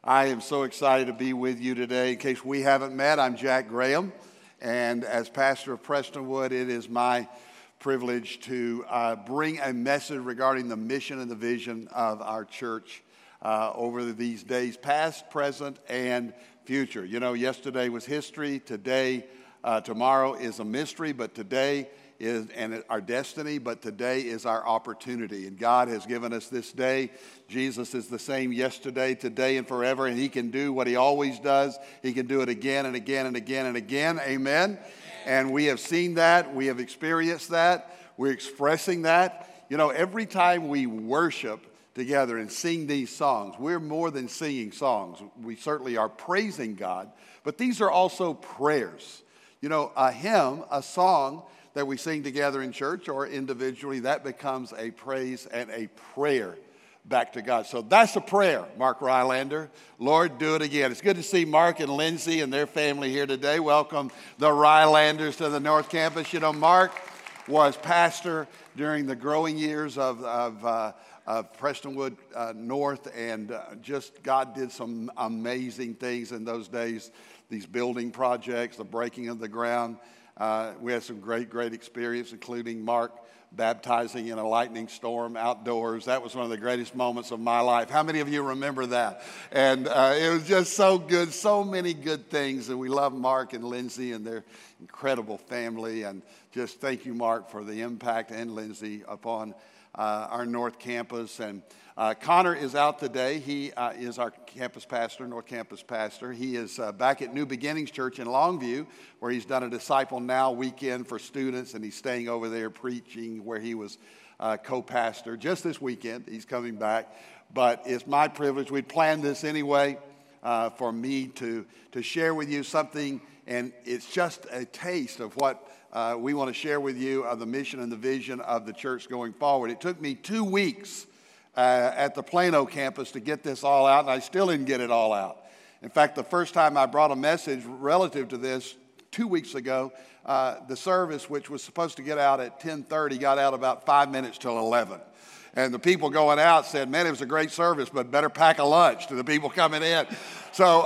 I am so excited to be with you today. In case we haven't met, I'm Jack Graham, and as pastor of Prestonwood, it is my privilege to bring a message regarding the mission and the vision of our church over these days, past, present, and future. You know, yesterday was history, today, tomorrow is a mystery, but today is our destiny, but today is our opportunity. And God has given us this day. Jesus is the same yesterday, today, and forever, and He can do what He always does. He can do it again and again and again and again. Amen? And we have seen that. We have experienced that. We're expressing that. You know, every time we worship together and sing these songs, we're more than singing songs. We certainly are praising God, but these are also prayers. You know, a hymn, a song that we sing together in church or individually, that becomes a praise and a prayer back to God. So that's a prayer, Mark Rylander. Lord, do it again. It's good to see Mark and Lindsay and their family here today. Welcome the Rylanders to the North Campus. You know, Mark was pastor during the growing years of Prestonwood North, and just God did some amazing things in those days. These building projects, the breaking of the ground. We had some great experience, including Mark baptizing in a lightning storm outdoors. That was one of the greatest moments of my life. How many of you remember that? And it was just so good, so many good things. And we love Mark and Lindsay and their incredible family. And just thank you, Mark, for the impact, and Lindsay, upon our North Campus. And Connor is out today. He is our campus pastor, North Campus pastor. He is back at New Beginnings Church in Longview, where he's done a Disciple Now weekend for students, and he's staying over there preaching where he was co-pastor. Just this weekend, he's coming back. But it's my privilege. We planned this anyway for me to share with you something, and it's just a taste of what we want to share with you of the mission and the vision of the church going forward. It took me 2 weeks at the Plano campus to get this all out, and I still didn't get it all out. In fact, the first time I brought a message relative to this 2 weeks ago, the service, which was supposed to get out at 10:30, got out about 5 minutes till 11. And the people going out said, man, it was a great service, but better pack a lunch to the people coming in. So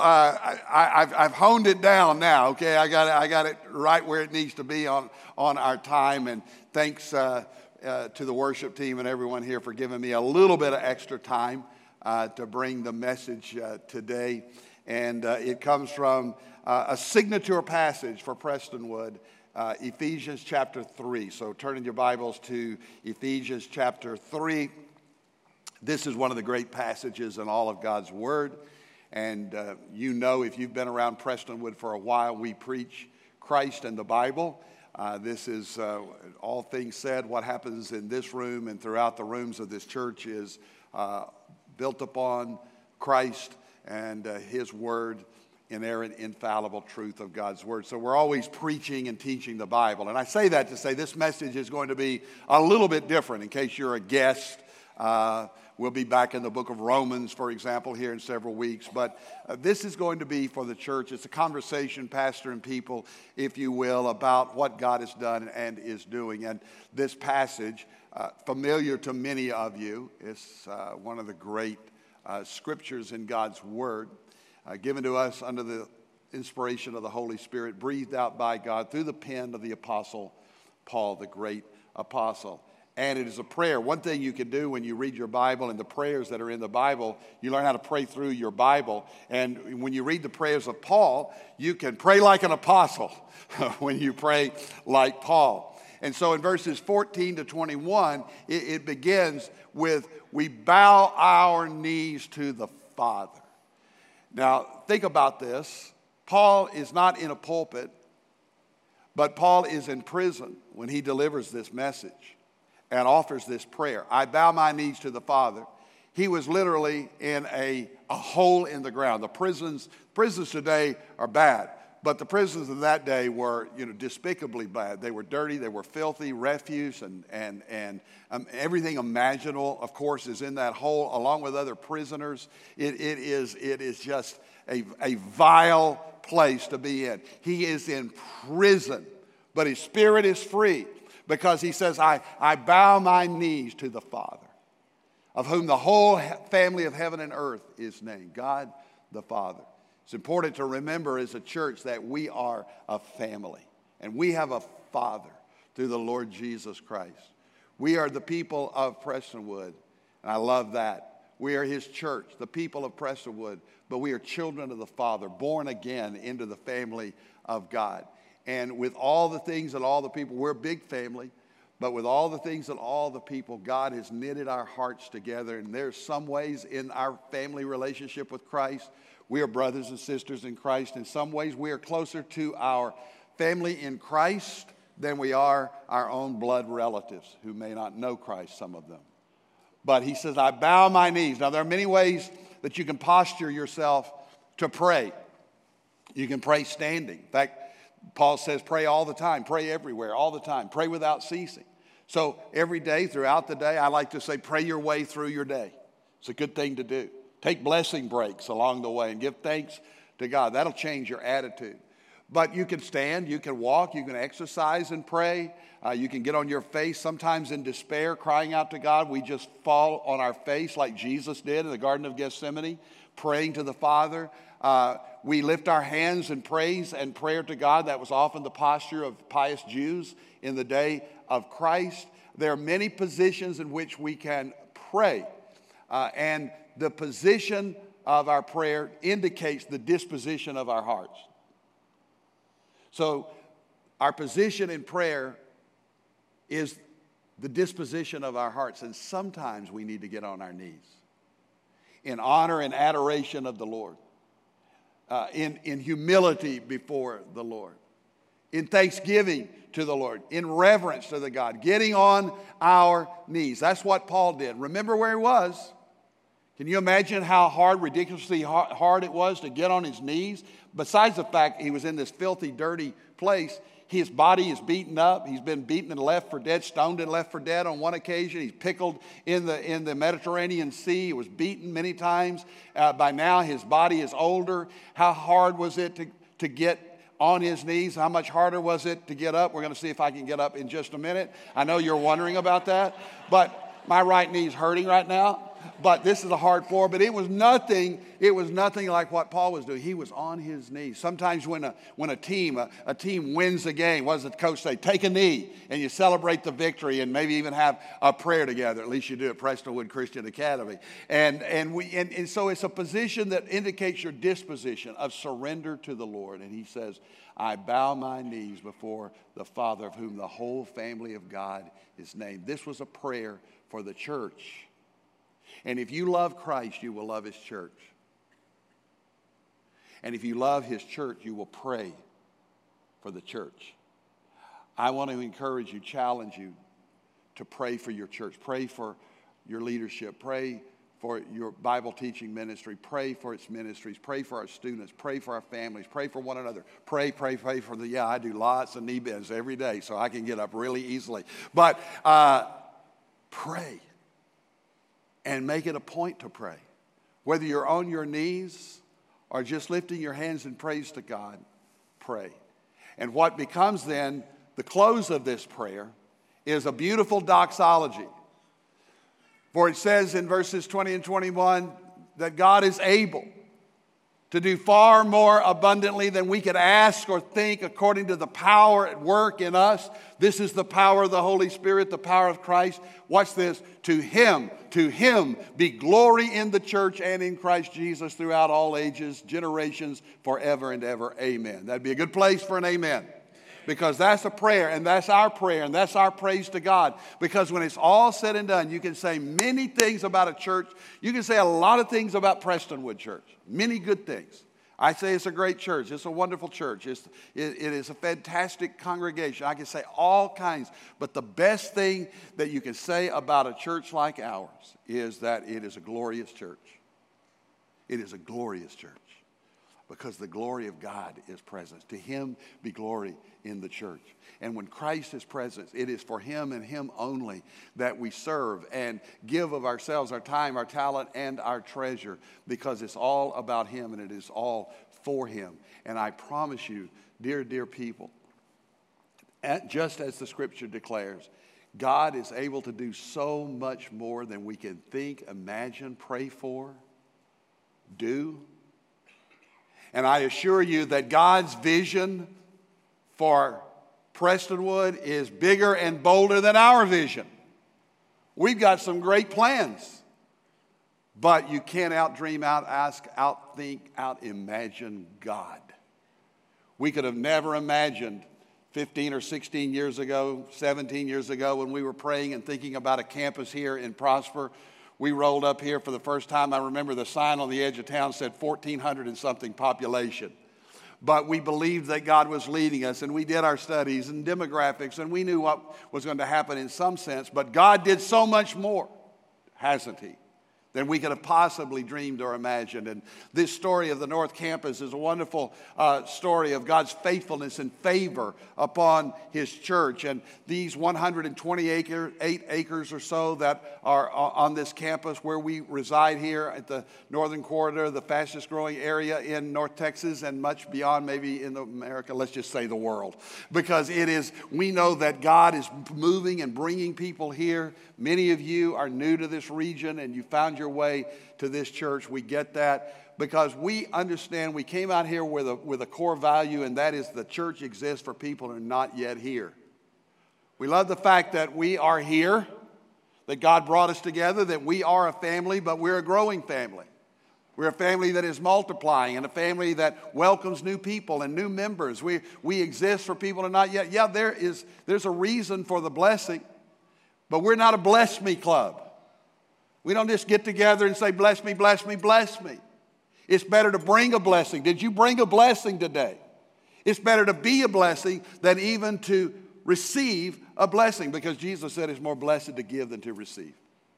I've honed it down now, okay? I got it right where it needs to be on our time. And thanks to the worship team and everyone here for giving me a little bit of extra time to bring the message today. And it comes from a signature passage for Prestonwood, Ephesians chapter 3. So turn in your Bibles to Ephesians chapter 3. This is one of the great passages in all of God's Word. And you know, if you've been around Prestonwood for a while, we preach Christ and the Bible. This is all things said. What happens in this room and throughout the rooms of this church is built upon Christ and His Word, inerrant, infallible truth of God's Word. So we're always preaching and teaching the Bible. And I say that to say this message is going to be a little bit different in case you're a guest. We'll be back in the book of Romans, for example, here in several weeks. But this is going to be for the church. It's a conversation, pastor and people, if you will, about what God has done and is doing. And this passage, familiar to many of you, is one of the great scriptures in God's Word, given to us under the inspiration of the Holy Spirit, breathed out by God through the pen of the Apostle Paul, the great apostle. And it is a prayer. One thing you can do when you read your Bible and the prayers that are in the Bible, you learn how to pray through your Bible. And when you read the prayers of Paul, you can pray like an apostle when you pray like Paul. And so in verses 14 to 21, it begins with, we bow our knees to the Father. Now, think about this. Paul is not in a pulpit, but Paul is in prison when he delivers this message and offers this prayer. I bow my knees to the Father. He was literally in a hole in the ground. The prisons today are bad, but the prisons of that day were, despicably bad. They were dirty, they were filthy, refuse, and everything imaginable, of course, is in that hole, along with other prisoners. It is just a vile place to be in. He is in prison, but his spirit is free. Because he says, I bow my knees to the Father, of whom the whole family of heaven and earth is named. God the Father. It's important to remember as a church that we are a family, and we have a Father through the Lord Jesus Christ. We are the people of Prestonwood, and I love that. We are his church, the people of Prestonwood, but we are children of the Father, born again into the family of God. And with all the things and all the people, we're a big family, but with all the things and all the people, God has knitted our hearts together. And there's some ways in our family relationship with Christ, we are brothers and sisters in Christ. In some ways, we are closer to our family in Christ than we are our own blood relatives who may not know Christ, some of them. But he says, I bow my knees. Now, there are many ways that you can posture yourself to pray. You can pray standing. In fact, Paul says pray all the time, pray everywhere, all the time, pray without ceasing. So every day, throughout the day, I like to say pray your way through your day. It's a good thing to do. Take blessing breaks along the way and give thanks to God. That'll change your attitude. But you can stand, you can walk, you can exercise and pray. You can get on your face, sometimes in despair, crying out to God. We just fall on our face like Jesus did in the Garden of Gethsemane, praying to the Father. We lift our hands in praise and prayer to God. That was often the posture of pious Jews in the day of Christ. There are many positions in which we can pray. And the position of our prayer indicates the disposition of our hearts. So our position in prayer is the disposition of our hearts. And sometimes we need to get on our knees in honor and adoration of the Lord, in humility before the Lord, in thanksgiving to the Lord, in reverence to the God, getting on our knees. That's what Paul did. Remember where he was. Can you imagine how ridiculously hard it was to get on his knees? Besides the fact he was in this filthy, dirty place, his body is beaten up. He's been beaten and left for dead, stoned and left for dead on one occasion. He's pickled in the Mediterranean Sea. He was beaten many times. By now, his body is older. How hard was it to get on his knees? How much harder was it to get up? We're going to see if I can get up in just a minute. I know you're wondering about that, but my right knee is hurting right now. But this is a hard floor. But it was nothing like what Paul was doing. He was on his knees. Sometimes when a team wins a game, what does the coach say? Take a knee and you celebrate the victory and maybe even have a prayer together. At least you do at Prestonwood Christian Academy. And so it's a position that indicates your disposition of surrender to the Lord. And he says, I bow my knees before the Father of whom the whole family of God is named. This was a prayer for the church. And if you love Christ, you will love his church. And if you love his church, you will pray for the church. I want to encourage you, challenge you to pray for your church. Pray for your leadership. Pray for your Bible teaching ministry. Pray for its ministries. Pray for our students. Pray for our families. Pray for one another. Pray for I do lots of knee bends every day, so I can get up really easily. But pray. And make it a point to pray. Whether you're on your knees or just lifting your hands in praise to God, pray. And what becomes then the close of this prayer is a beautiful doxology. For it says in verses 20 and 21 that God is able to do far more abundantly than we could ask or think according to the power at work in us. This is the power of the Holy Spirit, the power of Christ. Watch this. To him be glory in the church and in Christ Jesus throughout all ages, generations, forever and ever. Amen. That'd be a good place for an amen. Because that's a prayer, and that's our prayer, and that's our praise to God. Because when it's all said and done, you can say many things about a church. You can say a lot of things about Prestonwood Church. Many good things. I say it's a great church. It's a wonderful church. It is a fantastic congregation. I can say all kinds. But the best thing that you can say about a church like ours is that it is a glorious church. It is a glorious church. Because the glory of God is present. To him be glory in the church. And when Christ is present, it is for him and him only that we serve and give of ourselves, our time, our talent, and our treasure. Because it's all about him and it is all for him. And I promise you, dear people, just as the scripture declares, God is able to do so much more than we can think, imagine, pray for, do. And I assure you that God's vision for Prestonwood is bigger and bolder than our vision. We've got some great plans, but you can't outdream, out-ask, outthink, out-imagine God. We could have never imagined 15 or 16 years ago, 17 years ago, when we were praying and thinking about a campus here in Prosper. We rolled up here for the first time. I remember the sign on the edge of town said 1,400 and something population. But we believed that God was leading us, and we did our studies and demographics, and we knew what was going to happen in some sense. But God did so much more, hasn't He, than we could have possibly dreamed or imagined. And this story of the North Campus is a wonderful story of God's faithfulness and favor upon His church. And these 128 acres or so that are on this campus where we reside here at the Northern Corridor, the fastest growing area in North Texas and much beyond, maybe in America, let's just say the world. Because it is, we know that God is moving and bringing people here. Many of you are new to this region and you found your way to this church. We get that because we understand we came out here with a core value, and that is the church exists for people who are not yet here. We love the fact that we are here, that God brought us together, that we are a family, but we're a growing family. We're a family that is multiplying and a family that welcomes new people and new members. We exist for people who are not yet. Yeah, there's a reason for the blessing, but we're not a bless me club. We don't just get together and say, bless me, bless me, bless me. It's better to bring a blessing. Did you bring a blessing today? It's better to be a blessing than even to receive a blessing, because Jesus said it's more blessed to give than to receive.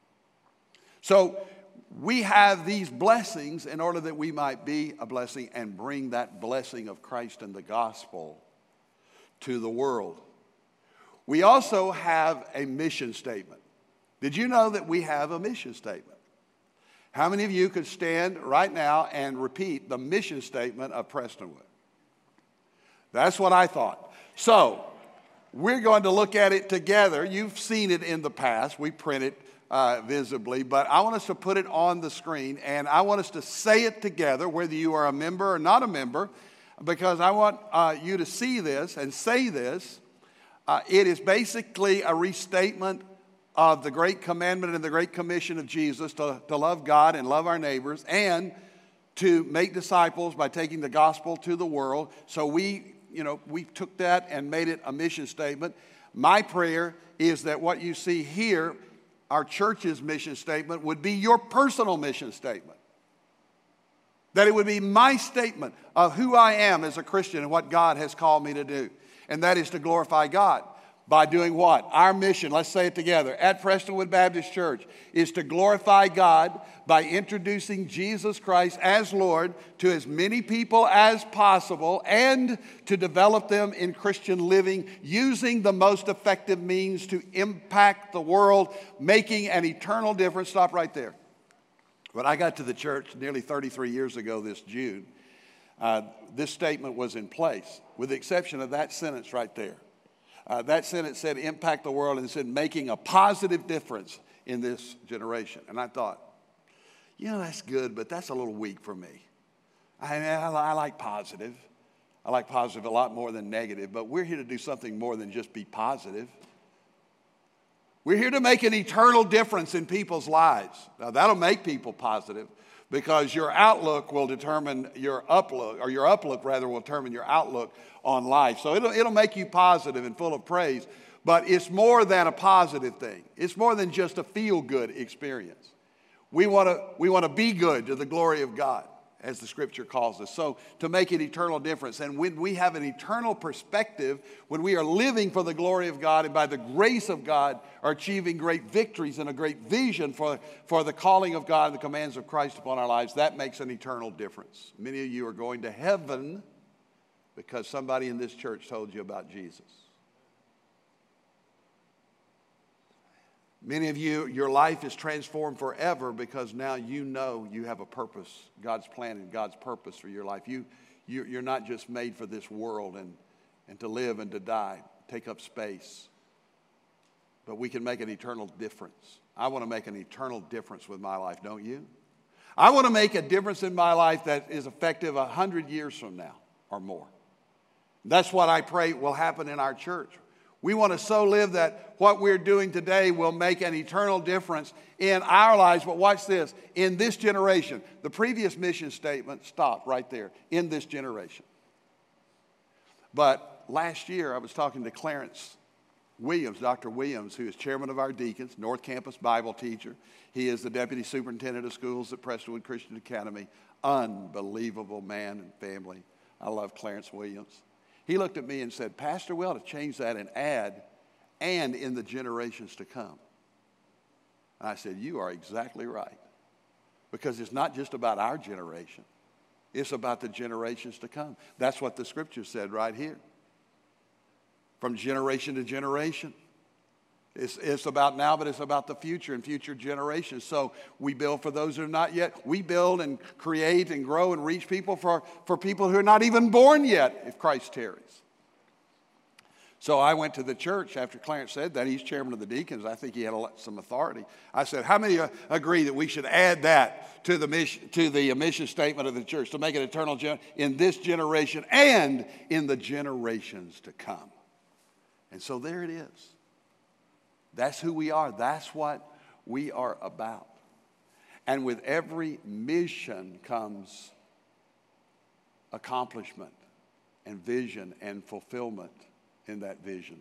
So we have these blessings in order that we might be a blessing and bring that blessing of Christ and the gospel to the world. We also have a mission statement. Did you know that we have a mission statement? How many of you could stand right now and repeat the mission statement of Prestonwood? That's what I thought. So we're going to look at it together. You've seen it in the past. We print it visibly, but I want us to put it on the screen, and I want us to say it together, whether you are a member or not a member, because I want you to see this and say this. It is basically a restatement of the great commandment and the great commission of Jesus to love God and love our neighbors and to make disciples by taking the gospel to the world. So we took that and made it a mission statement. My prayer is that what you see here, our church's mission statement, would be your personal mission statement. That it would be my statement of who I am as a Christian and what God has called me to do. And that is to glorify God. By doing what? Our mission, let's say it together, at Prestonwood Baptist Church, is to glorify God by introducing Jesus Christ as Lord to as many people as possible and to develop them in Christian living using the most effective means to impact the world, making an eternal difference. Stop right there. When I got to the church nearly 33 years ago this June, this statement was in place, with the exception of that sentence right there. That sentence said, impact the world, and it said, making a positive difference in this generation. And I thought, that's good, but that's a little weak for me. I like positive. I like positive a lot more than negative, but we're here to do something more than just be positive. We're here to make an eternal difference in people's lives. Now, that'll make people positive, because your outlook will determine your uplook, or your uplook rather will determine your outlook on life. So it'll make you positive and full of praise, but it's more than a positive thing. It's more than just a feel-good experience. We want to be good to the glory of God, as the scripture calls us. So to make an eternal difference. And when we have an eternal perspective, when we are living for the glory of God and by the grace of God are achieving great victories and a great vision for the calling of God and the commands of Christ upon our lives, that makes an eternal difference. Many of you are going to heaven because somebody in this church told you about Jesus. Many of you, your life is transformed forever because now you know you have a purpose, God's plan and God's purpose for your life. You're not just made for this world and to live and to die, take up space, but we can make an eternal difference. I want to make an eternal difference with my life, don't you? I want to make a difference in my life that is effective 100 years from now or more. That's what I pray will happen in our church. We want to so live that what we're doing today will make an eternal difference in our lives. But watch this, in this generation. The previous mission statement stopped right there, in this generation. But last year I was talking to Clarence Williams, Dr. Williams, who is chairman of our deacons, North Campus Bible teacher. He is the deputy superintendent of schools at Prestonwood Christian Academy. Unbelievable man and family. I love Clarence Williams. He looked at me and said, Pastor, we ought to change that and add, and in the generations to come. And I said, you are exactly right. Because it's not just about our generation. It's about the generations to come. That's what the scripture said right here. From generation to generation. It's about now, but it's about the future and future generations. So we build for those who are not yet. We build and create and grow and reach people for people who are not even born yet, if Christ tarries. So I went to the church after Clarence said that. He's chairman of the deacons. I think he had some authority. I said, how many agree that we should add that to the mission statement of the church to make it eternal in this generation and in the generations to come? And so there it is. That's who we are. That's what we are about. And with every mission comes accomplishment and vision and fulfillment in that vision.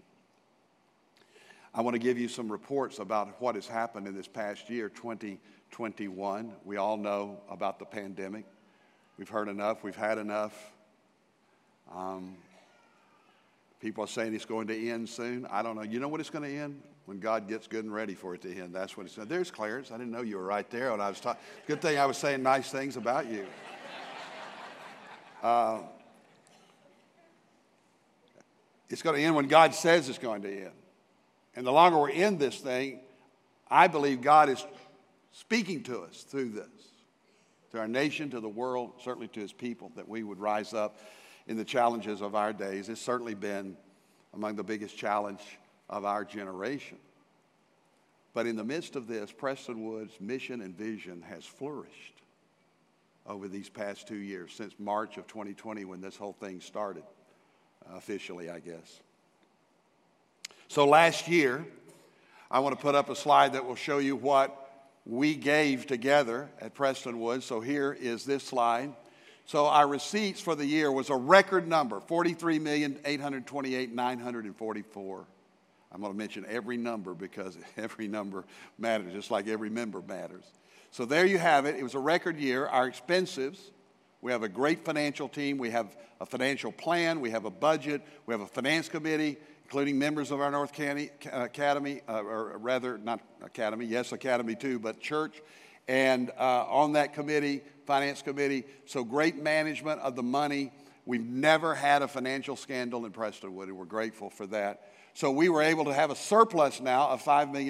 I want to give you some reports about what has happened in this past year, 2021. We all know about the pandemic. We've heard enough. We've had enough. People are saying it's going to end soon. I don't know. You know what it's going to end? When God gets good and ready for it to end. That's what he said. There's Clarence. I didn't know you were right there when I was talking. Good thing I was saying nice things about you. It's going to end when God says it's going to end. And the longer we're in this thing, I believe God is speaking to us through this. To our nation, to the world, certainly to his people, that we would rise up in the challenges of our days. It's certainly been among the biggest challenge of our generation. But in the midst of this, Prestonwood's mission and vision has flourished over these past 2 years, since March of 2020 when this whole thing started, officially, I guess. So last year, I want to put up a slide that will show you what we gave together at Prestonwood. So here is this slide. So our receipts for the year was a record number, $43,828,944. I'm going to mention every number because every number matters, just like every member matters. So there you have it. It was a record year. Our expenses, we have a great financial team. We have a financial plan. We have a budget. We have a finance committee, including members of our North County Academy, or rather, not academy, yes, academy too, but church. And on that committee, finance committee, so great management of the money. We've never had a financial scandal in Prestonwood, and we're grateful for that. So we were able to have a surplus now of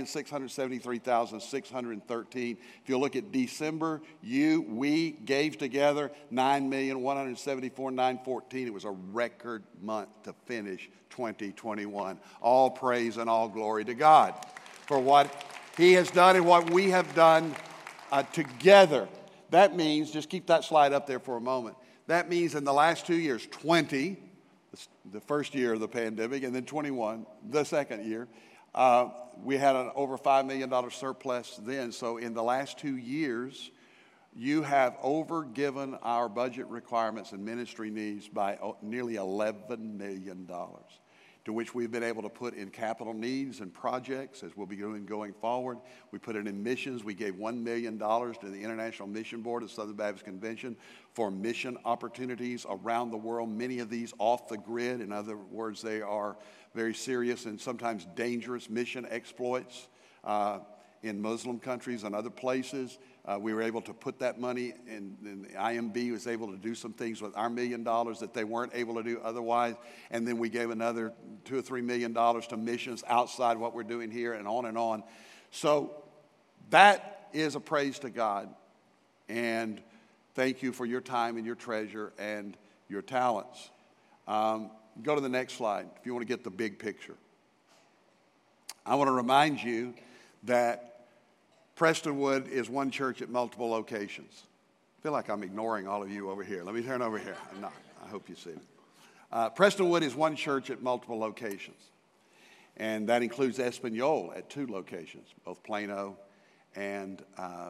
$5,673,613. If you look at December, we gave together $9,174,914. It was a record month to finish 2021. All praise and all glory to God for what he has done and what we have done together. That means, just keep that slide up there for a moment. That means in the last 2 years, 20, the first year of the pandemic, and then 21, the second year, we had an over $5 million surplus then. So in the last 2 years, you have overgiven our budget requirements and ministry needs by nearly $11 million, to which we've been able to put in capital needs and projects, as we'll be doing going forward. We put it in missions. We gave $1 million to the International Mission Board of Southern Baptist Convention for mission opportunities around the world, many of these off the grid. In other words, they are very serious and sometimes dangerous mission exploits in Muslim countries and other places. We were able to put that money in, and the IMB was able to do some things with our $1 million that they weren't able to do otherwise. And then we gave another $2 or $3 million to missions outside what we're doing here, and on and on. So that is a praise to God. And thank you for your time and your treasure and your talents. Go to the next slide if you want to get the big picture. I want to remind you that Prestonwood is one church at multiple locations. I feel like I'm ignoring all of you over here. Let me turn over here. I'm not. I hope you see me. Prestonwood is one church at multiple locations. And that includes Espanola at 2 locations, both Plano and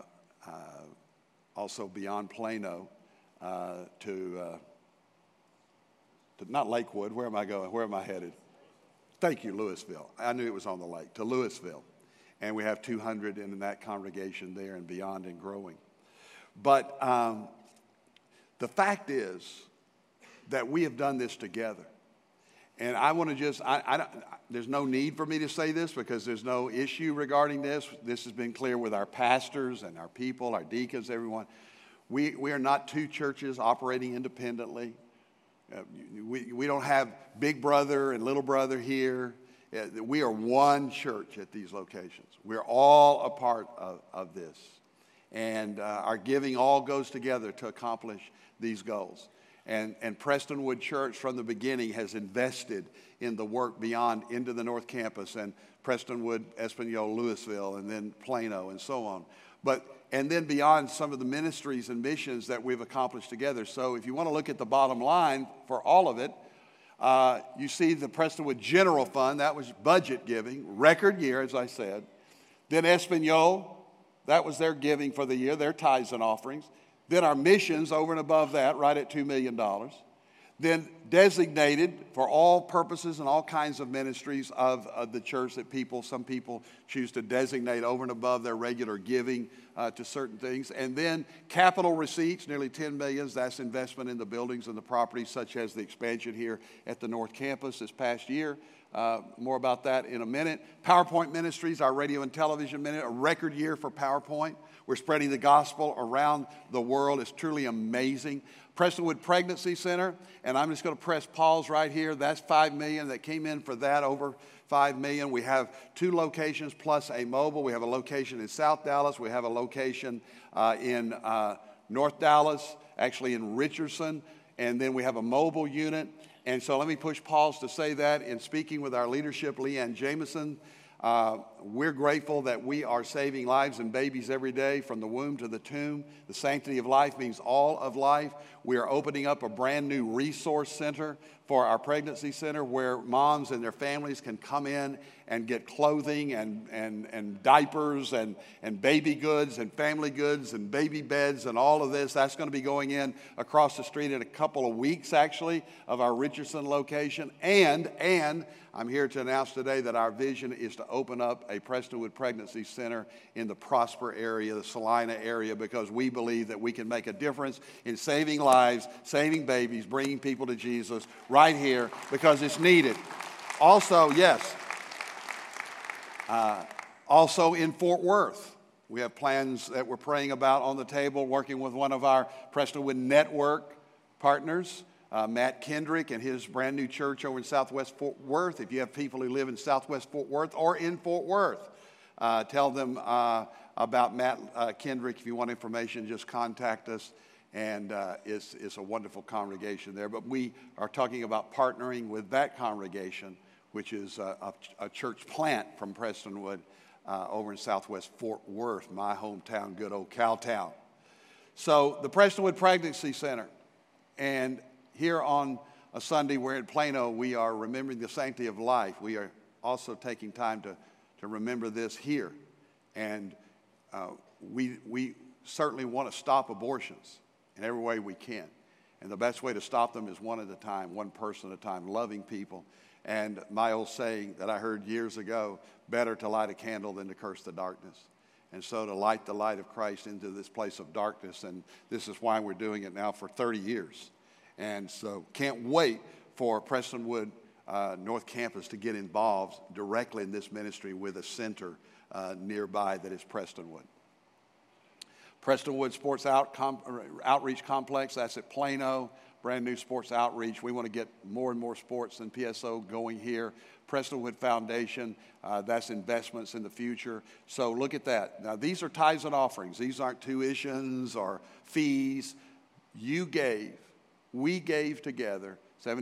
also beyond Plano to not Lakewood. Where am I going? Where am I headed? Thank you, Louisville. I knew it was on the lake, to Louisville. And we have 200 in that congregation there and beyond and growing. But the fact is that we have done this together. And I want to just, there's no need for me to say this because there's no issue regarding this. This has been clear with our pastors and our people, our deacons, everyone. We are not 2 churches operating independently. We don't have big brother and little brother here. We are one church at these locations. We're all a part of this. And our giving all goes together to accomplish these goals. And Prestonwood Church from the beginning has invested in the work beyond into the North Campus and Prestonwood, Espanola, Louisville, and then Plano and so on. And then beyond some of the ministries and missions that we've accomplished together. So if you want to look at the bottom line for all of it, you see the Prestonwood General Fund, that was budget giving, record year, as I said. Then Espanola, that was their giving for the year, their tithes and offerings. Then our missions over and above that, right at $2 million. Then designated for all purposes and all kinds of ministries of the church that some people choose to designate over and above their regular giving to certain things. And then capital receipts, nearly $10 million. That's investment in the buildings and the properties, such as the expansion here at the North Campus this past year. More about that in a minute. PowerPoint Ministries, our radio and television minute, a record year for PowerPoint. We're spreading the gospel around the world. It's truly amazing. Prestonwood Pregnancy Center, and I'm just going to press pause right here. That's $5 million that came in for that, over $5 million. We have 2 locations plus a mobile. We have a location in South Dallas. We have a location in North Dallas, actually in Richardson, and then we have a mobile unit. And so let me push pause to say that in speaking with our leadership, Leanne Jameson, we're grateful that we are saving lives and babies every day from the womb to the tomb. The sanctity of life means all of life. We are opening up a brand new resource center for our pregnancy center where moms and their families can come in and get clothing and diapers and baby goods and family goods and baby beds and all of this. That's going to be going in across the street in a couple of weeks, actually, of our Richardson location. And I'm here to announce today that our vision is to open up a Prestonwood Pregnancy Center in the Prosper area, the Salina area, because we believe that we can make a difference in saving lives, saving babies, bringing people to Jesus right here because it's needed. Also, yes, also in Fort Worth, we have plans that we're praying about on the table, working with one of our Prestonwood Network partners, Matt Kendrick and his brand new church over in Southwest Fort Worth. If you have people who live in Southwest Fort Worth or in Fort Worth, tell them about Matt Kendrick. If you want information, just contact us. And it's a wonderful congregation there. But we are talking about partnering with that congregation, which is a church plant from Prestonwood over in Southwest Fort Worth, my hometown, good old Cowtown. So the Prestonwood Pregnancy Center. And here on a Sunday, we're in Plano, we are remembering the sanctity of life. We are also taking time to remember this here. And we certainly want to stop abortions in every way we can. And the best way to stop them is one at a time, one person at a time, loving people. And my old saying that I heard years ago, better to light a candle than to curse the darkness. And so to light the light of Christ into this place of darkness, and this is why we're doing it now for 30 years. And so can't wait for Prestonwood North Campus to get involved directly in this ministry with a center nearby that is Prestonwood. Prestonwood Sports Outreach Complex, that's at Plano, brand new sports outreach. We want to get more and more sports than PSO going here. Prestonwood Foundation, that's investments in the future. So look at that. Now, these are tithes and offerings. These aren't tuitions or fees. We gave together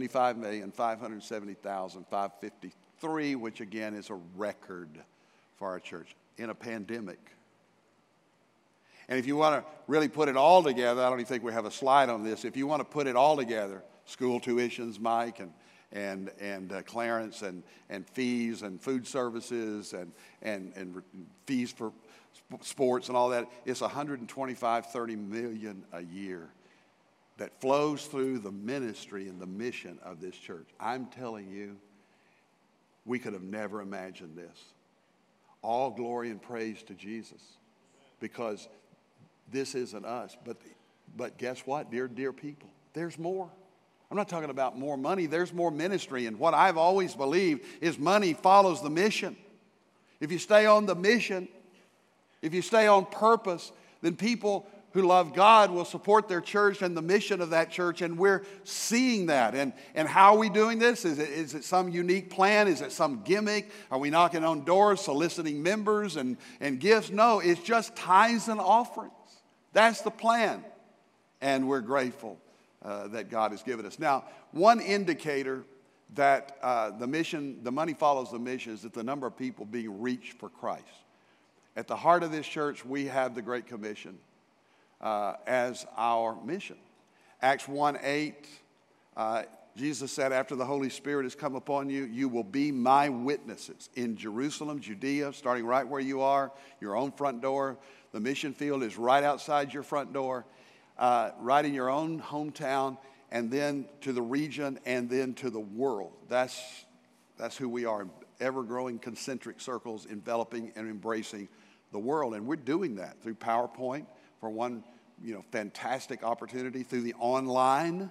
$75,570,553, which again is a record for our church in a pandemic. And if you want to really put it all together, I don't even think we have a slide on this. If you want to put it all together, school tuitions, Mike, and Clarence, and fees and food services and fees for sports and all that, it's $125-30 million a year that flows through the ministry and the mission of this church. I'm telling you, we could have never imagined this. All glory and praise to Jesus, because this isn't us. But guess what, dear people? There's more. I'm not talking about more money. There's more ministry. And what I've always believed is money follows the mission. If you stay on the mission, if you stay on purpose, then people who love God will support their church and the mission of that church, and we're seeing that. And how are we doing this? Is it some unique plan? Is it some gimmick? Are we knocking on doors, soliciting members and gifts? No, it's just tithes and offerings. That's the plan, and we're grateful that God has given us. Now, one indicator that the money follows the mission, is that the number of people being reached for Christ. At the heart of this church, we have the Great Commission as our mission. Acts 1:8, Jesus said, after the Holy Spirit has come upon you, you will be my witnesses in Jerusalem, Judea, starting right where you are, your own front door. The mission field is right outside your front door, right in your own hometown, and then to the region, and then to the world. That's who we are, ever-growing concentric circles, enveloping and embracing the world. And we're doing that through PowerPoint, for one, fantastic opportunity, through the online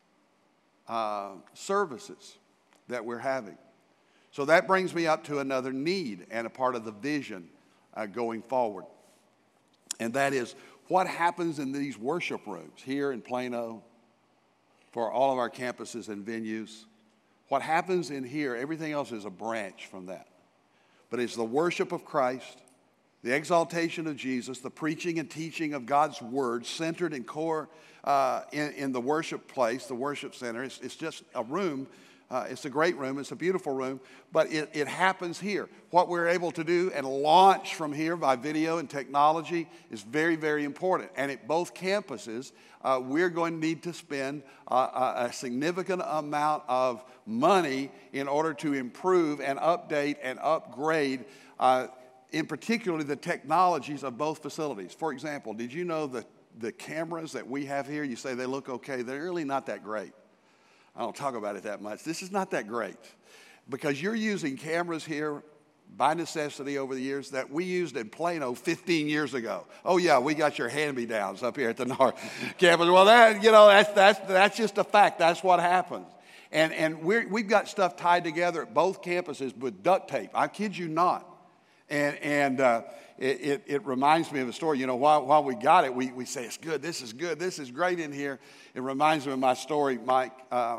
services that we're having. So that brings me up to another need and a part of the vision going forward. And that is, what happens in these worship rooms here in Plano, for all of our campuses and venues. What happens in here, everything else is a branch from that. But it's the worship of Christ, the exaltation of Jesus, the preaching and teaching of God's word, centered in core in the worship place, the worship center. It's just a room. It's a great room. It's a beautiful room. But it happens here. What we're able to do and launch from here by video and technology is very, very important. And at both campuses, we're going to need to spend a significant amount of money in order to improve and update and upgrade in particular the technologies of both facilities. For example, did you know that the cameras that we have here, you say they look okay, they're really not that great. I don't talk about it that much. This is not that great, because you're using cameras here by necessity over the years that we used in Plano 15 years ago. Oh yeah, we got your hand-me-downs up here at the North campus. Well, that's just a fact. That's what happens. And we've got stuff tied together at both campuses with duct tape. I kid you not. And it reminds me of a story. While we got it, we say it's good. This is great in here. It reminds me of my story, Mark,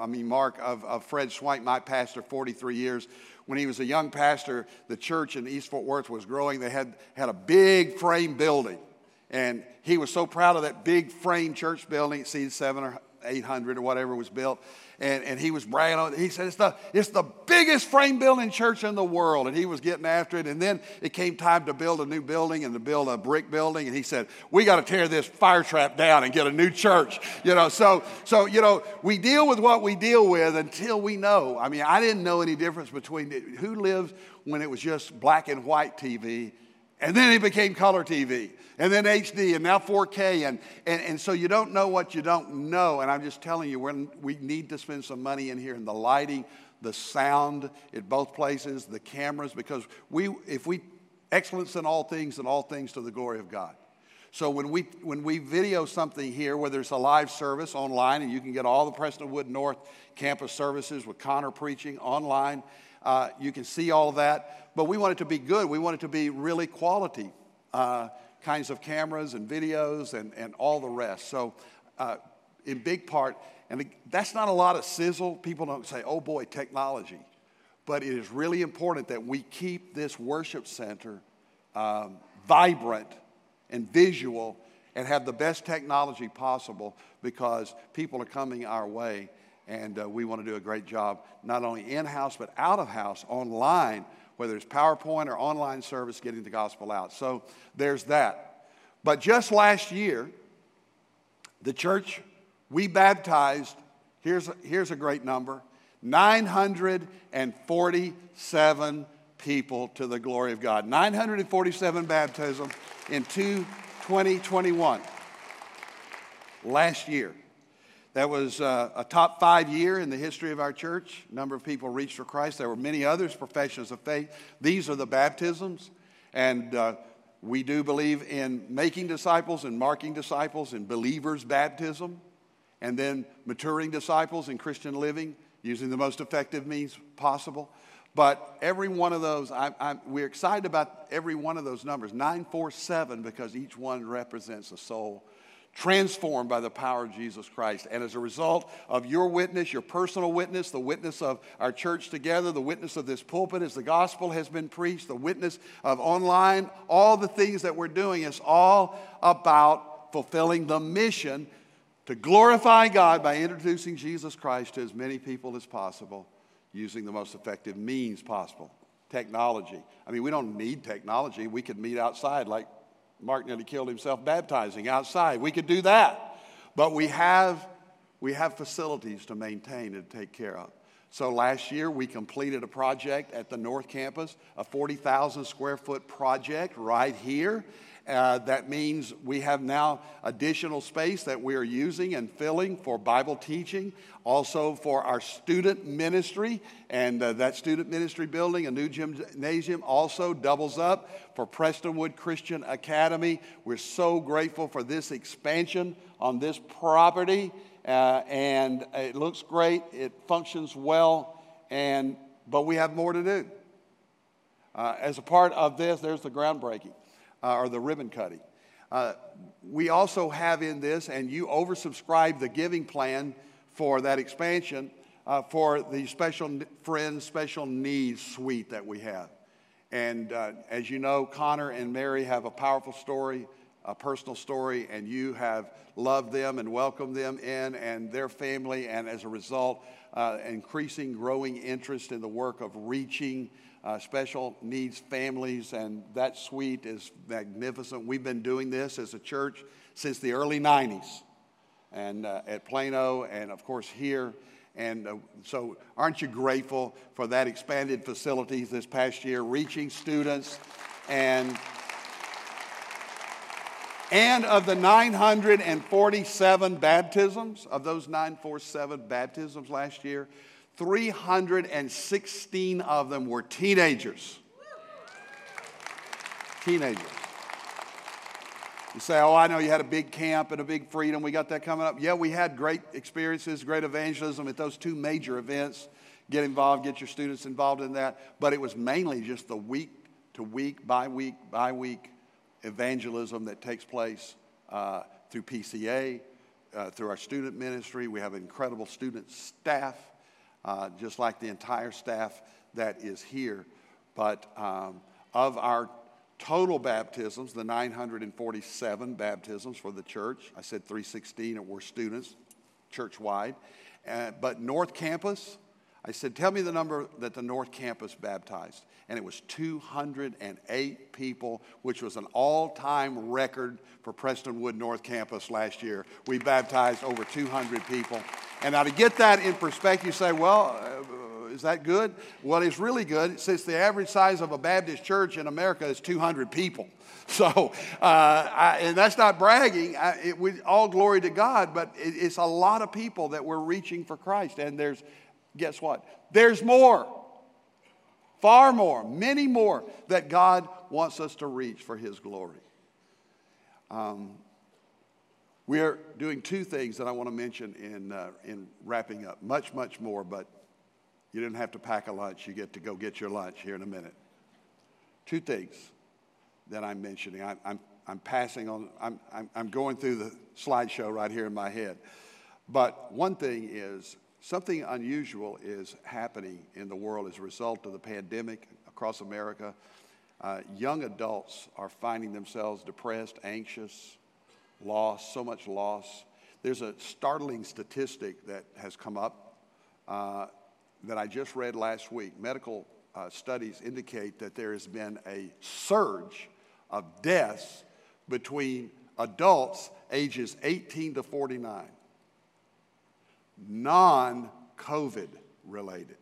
of Fred Swank, my pastor, 43 years. When he was a young pastor, the church in East Fort Worth was growing. They had a big frame building, and he was so proud of that big frame church building. It seats 700 or 800 or whatever was built. And he was bragging on it. He said, it's the biggest frame building church in the world. And he was getting after it. And then it came time to build a new building and to build a brick building. And he said, we got to tear this fire trap down and get a new church. So we deal with what we deal with until we know. I mean, I didn't know any difference between who lived when it was just black and white TV. And then it became color TV, and then HD, and now 4K, and so you don't know what you don't know. And I'm just telling you, we need to spend some money in here in the lighting, the sound at both places, the cameras, because excellence in all things and all things to the glory of God. So when we video something here, whether it's a live service online, and you can get all the Prestonwood North campus services with Connor preaching online, you can see all of that. But we want it to be good. We want it to be really quality kinds of cameras and videos and all the rest. So in big part, and that's not a lot of sizzle. People don't say, oh boy, technology. But it is really important that we keep this worship center vibrant and visual and have the best technology possible, because people are coming our way. And we want to do a great job, not only in-house, but out-of-house, online, whether it's PowerPoint or online service, getting the gospel out. So there's that. But just last year, the church, we baptized, here's a great number, 947 people to the glory of God. 947 baptisms in 2021. Last year. That was a top 5 year in the history of our church. A number of people reached for Christ. There were many others, professions of faith. These are the baptisms. And we do believe in making disciples and marking disciples in believers' baptism. And then maturing disciples in Christian living using the most effective means possible. But every one of those, we're excited about every one of those numbers. 947 because each one represents a soul transformed by the power of Jesus Christ. And as a result of your witness, your personal witness, the witness of our church together, the witness of this pulpit as the gospel has been preached, the witness of online, all the things that we're doing is all about fulfilling the mission to glorify God by introducing Jesus Christ to as many people as possible using the most effective means possible. Technology. I mean, we don't need technology. We could meet outside like Mark nearly killed himself baptizing outside. We could do that. But we have facilities to maintain and take care of. So last year we completed a project at the North Campus, a 40,000 square foot project right here. That means we have now additional space that we are using and filling for Bible teaching, also for our student ministry. And that student ministry building, a new gymnasium, also doubles up for Prestonwood Christian Academy. We're so grateful for this expansion on this property. And it looks great. It functions well. But we have more to do. As a part of this, there's the groundbreaking. Or the ribbon cutting. We also have in this, and you oversubscribed the giving plan for that expansion for the Special Friends Special Needs Suite that we have. And as you know, Connor and Mary have a powerful story, a personal story, and you have loved them and welcomed them in and their family, and as a result, increasing, growing interest in the work of reaching special needs families, and that suite is magnificent. We've been doing this as a church since the early 90s, and at Plano, and of course here. And so aren't you grateful for that expanded facilities this past year, reaching students, and of the 947 baptisms, of those 947 baptisms last year, 316 of them were teenagers. Teenagers. You say, oh, I know you had a big camp and a big freedom. We got that coming up. Yeah, we had great experiences, great evangelism at those two major events. Get involved, get your students involved in that. But it was mainly just the week to week, by week evangelism that takes place through PCA, through our student ministry. We have an incredible student staff. Just like the entire staff that is here. But of our total baptisms, the 947 baptisms for the church, I said 316 were students, church-wide. But North Campus, I said, tell me the number that the North Campus baptized. And it was 208 people, which was an all-time record for Prestonwood North Campus last year. We baptized over 200 people. And now to get that in perspective, you say, well, is that good? Well, it's really good since the average size of a Baptist church in America is 200 people. So, and that's not bragging. All glory to God, but it's a lot of people that we're reaching for Christ. And guess what? There's more. Far more, many more that God wants us to reach for His glory. We are doing two things that I want to mention in wrapping up. Much, much more, but you didn't have to pack a lunch. You get to go get your lunch here in a minute. Two things that I'm mentioning. I'm passing on. I'm going through the slideshow right here in my head. But one thing is, something unusual is happening in the world as a result of the pandemic across America. Young adults are finding themselves depressed, anxious, lost, so much loss. There's a startling statistic that has come up that I just read last week. Medical studies indicate that there has been a surge of deaths between adults ages 18 to 49. Non-COVID related.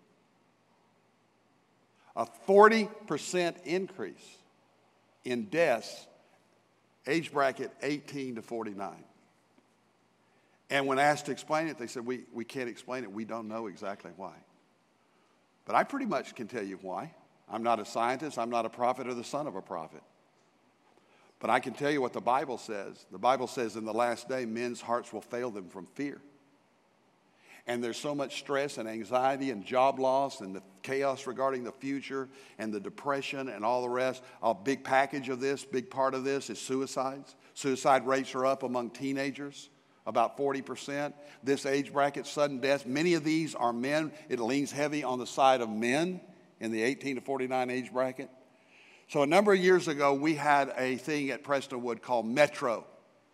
A 40% increase in deaths, age bracket 18 to 49. And when asked to explain it, they said, we can't explain it. We don't know exactly why. But I pretty much can tell you why. I'm not a scientist. I'm not a prophet or the son of a prophet. But I can tell you what the Bible says. The Bible says in the last day, men's hearts will fail them from fear. And there's so much stress and anxiety and job loss and the chaos regarding the future and the depression and all the rest. A big package of this, big part of this is suicides. Suicide rates are up among teenagers, about 40%. This age bracket, sudden deaths, many of these are men. It leans heavy on the side of men in the 18 to 49 age bracket. So a number of years ago, we had a thing at Prestonwood called Metro.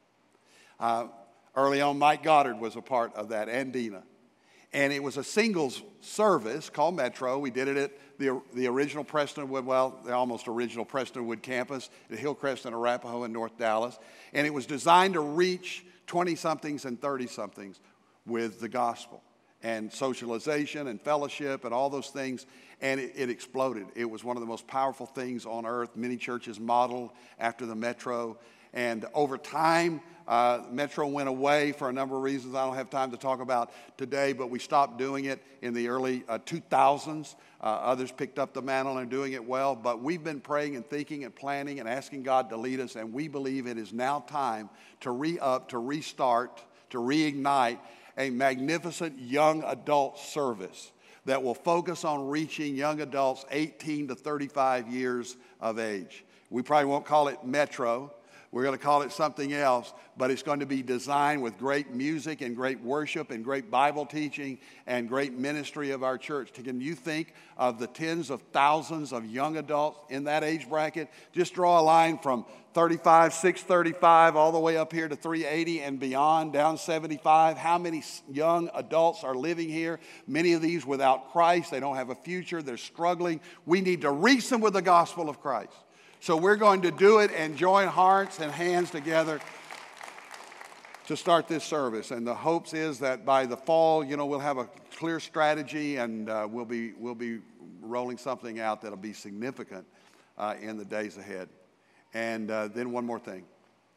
Early on, Mike Goddard was a part of that, and Dina. And it was a singles service called Metro. We did it at the original Prestonwood, well, the almost original Prestonwood campus at Hillcrest and Arapahoe in North Dallas. And it was designed to reach 20-somethings and 30-somethings with the gospel and socialization and fellowship and all those things. And it exploded. It was one of the most powerful things on earth. Many churches modeled after the Metro. And over time, Metro went away for a number of reasons I don't have time to talk about today, but we stopped doing it in the early 2000s. Others picked up the mantle and are doing it well, but we've been praying and thinking and planning and asking God to lead us, and we believe it is now time to re-up, to restart, to reignite a magnificent young adult service that will focus on reaching young adults 18 to 35 years of age. We probably won't call it Metro. We're going to call it something else, but it's going to be designed with great music and great worship and great Bible teaching and great ministry of our church. Can you think of the tens of thousands of young adults in that age bracket? Just draw a line from 35, 635, all the way up here to 380 and beyond, down 75. How many young adults are living here? Many of these without Christ. They don't have a future. They're struggling. We need to reach them with the gospel of Christ. So we're going to do it and join hearts and hands together to start this service. And the hopes is that by the fall, we'll have a clear strategy and we'll be rolling something out that'll be significant in the days ahead. And then one more thing.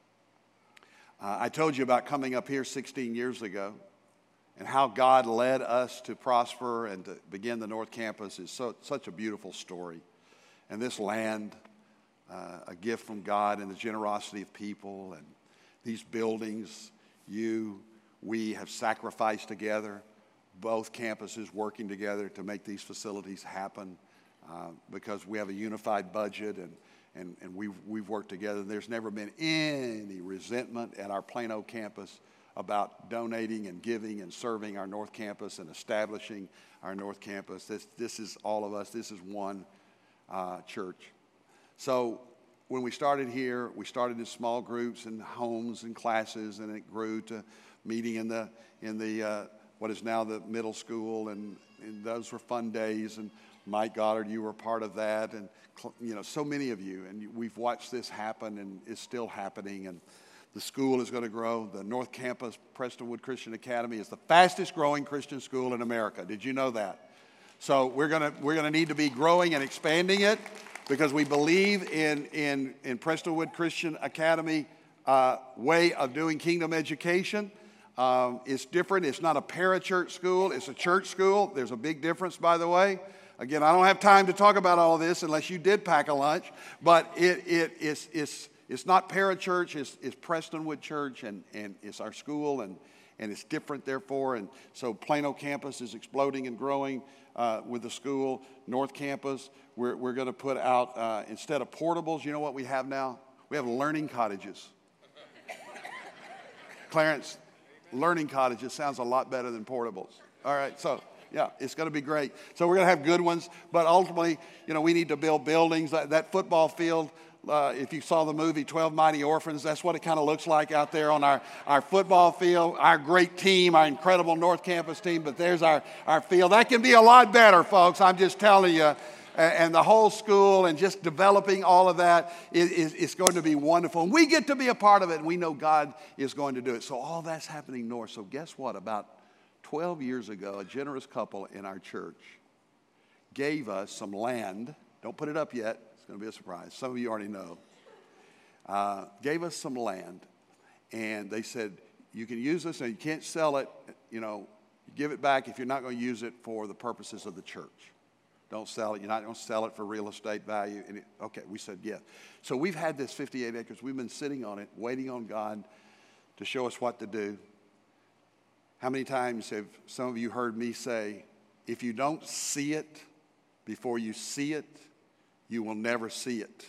I told you about coming up here 16 years ago and how God led us to prosper and to begin the North Campus is such a beautiful story. And this land, a gift from God and the generosity of people and these buildings, we have sacrificed together, both campuses working together to make these facilities happen because we have a unified budget and we've worked together. There's never been any resentment at our Plano campus about donating and giving and serving our North Campus and establishing our North Campus. This is all of us. This is one church. So when we started here, we started in small groups and homes and classes, and it grew to meeting in the what is now the middle school, and those were fun days. And Mike Goddard, you were part of that, and so many of you, and we've watched this happen, and it's still happening. And the school is going to grow. The North Campus Prestonwood Christian Academy is the fastest growing Christian school in America. Did you know that? So we're gonna need to be growing and expanding it, because we believe in Prestonwood Christian Academy way of doing kingdom education. It's different. It's not a parachurch school. It's a church school. There's a big difference, by the way. Again, I don't have time to talk about all of this unless you did pack a lunch. But it's not parachurch. It's Prestonwood Church, and it's our school, and it's different, therefore. And so Plano campus is exploding and growing with the school. North Campus, we're going to put out, instead of portables, you know what we have now? We have learning cottages. Clarence, learning cottages sounds a lot better than portables. All right, so yeah, it's going to be great. So we're going to have good ones, but ultimately, we need to build buildings. That football field, if you saw the movie 12 Mighty Orphans, that's what it kind of looks like out there on our football field. Our great team, our incredible North Campus team, but there's our field. That can be a lot better, folks. I'm just telling you, and the whole school and just developing all of that is going to be wonderful. And we get to be a part of it, and we know God is going to do it. So all that's happening north. So guess what? About 12 years ago, a generous couple in our church gave us some land. Don't put it up yet. It's going to be a surprise. Some of you already know. Gave us some land, and they said, you can use this, and you can't sell it. You give it back if you're not going to use it for the purposes of the church. Don't sell it. You're not going to sell it for real estate value. And okay, we said yes. So we've had this 58 acres. We've been sitting on it, waiting on God to show us what to do. How many times have some of you heard me say, if you don't see it before you see it, you will never see it.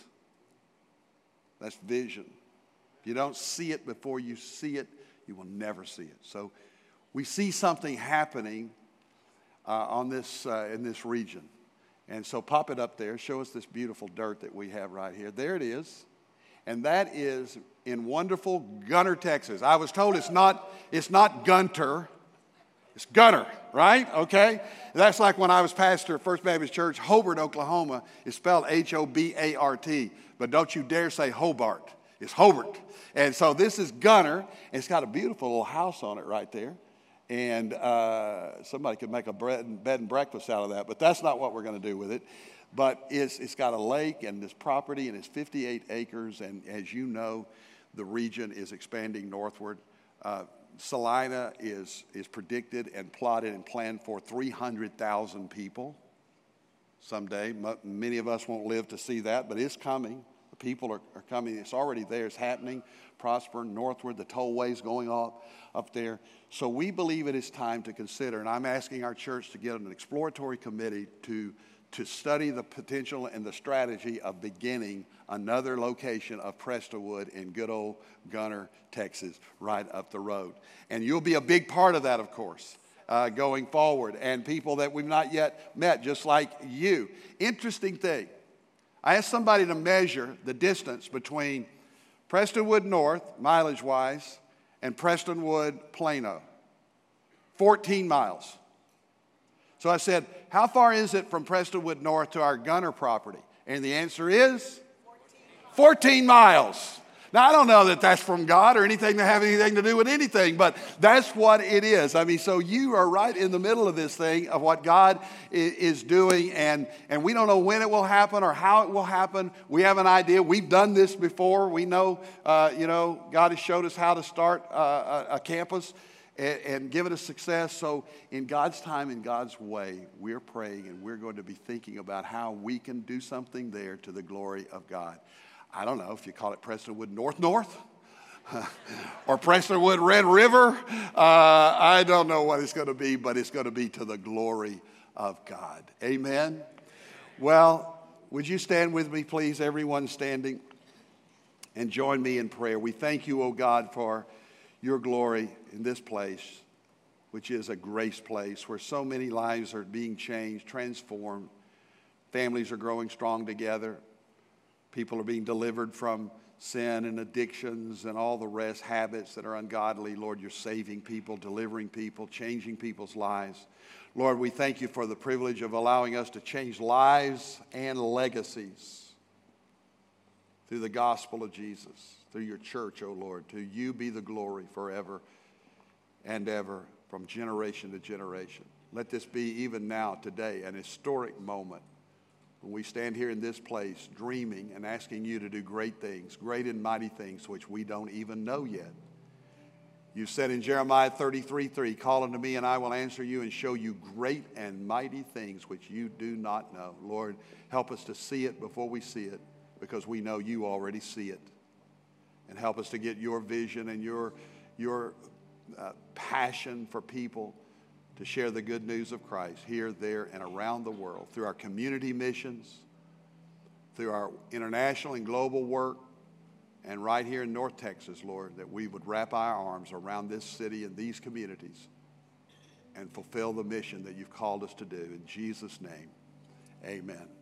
That's vision. If you don't see it before you see it, you will never see it. So we see something happening in this region. And so pop it up there. Show us this beautiful dirt that we have right here. There it is. And that is in wonderful Gunter, Texas. I was told it's not Gunter. It's Gunter, right? Okay? That's like when I was pastor at First Baptist Church. Hobart, Oklahoma is spelled Hobart. But don't you dare say Hobart. It's Hobart. And so this is Gunter. And it's got a beautiful little house on it right there. And somebody could make a bed and breakfast out of that, but that's not what we're going to do with it. But it's got a lake and this property, and it's 58 acres. And as you know, the region is expanding northward. Salina is predicted and plotted and planned for 300,000 people someday. Many of us won't live to see that, but it's coming. The people are coming. It's already there. It's happening. Prosper northward. The tollway's going up there. So we believe it is time to consider, and I'm asking our church to get an exploratory committee to study the potential and the strategy of beginning another location of Prestonwood in good old Gunter, Texas, right up the road. And you'll be a big part of that, of course, going forward. And people that we've not yet met, just like you. Interesting thing. I asked somebody to measure the distance between Prestonwood North, mileage-wise, and Prestonwood Plano. 14 miles. So I said, how far is it from Prestonwood North to our Gunter property? And the answer is 14 miles. Now, I don't know that that's from God or anything to have anything to do with anything, but that's what it is. I mean, so you are right in the middle of this thing of what God is doing, and we don't know when it will happen or how it will happen. We have an idea. We've done this before. We know, God has showed us how to start a campus and given us success. So in God's time, in God's way, we're praying, and we're going to be thinking about how we can do something there to the glory of God. I don't know if you call it Prestonwood North or Prestonwood Red River. I don't know what it's going to be, but it's going to be to the glory of God. Amen. Well, would you stand with me, please? Everyone standing, and join me in prayer. We thank you, O God, for your glory in this place, which is a grace place where so many lives are being changed, transformed. Families are growing strong together. People are being delivered from sin and addictions and all the rest, habits that are ungodly. Lord, you're saving people, delivering people, changing people's lives. Lord, we thank you for the privilege of allowing us to change lives and legacies through the gospel of Jesus, through your church, O Lord. To you be the glory forever and ever, from generation to generation. Let this be even now, today, an historic moment when we stand here in this place dreaming and asking you to do great things, great and mighty things which we don't even know yet. You said in Jeremiah 33:3, call unto me and I will answer you and show you great and mighty things which you do not know. Lord, help us to see it before we see it, because we know you already see it. And help us to get your vision and your passion for people to share the good news of Christ here, there, and around the world through our community missions, through our international and global work, and right here in North Texas, Lord, that we would wrap our arms around this city and these communities and fulfill the mission that you've called us to do. In Jesus' name, amen.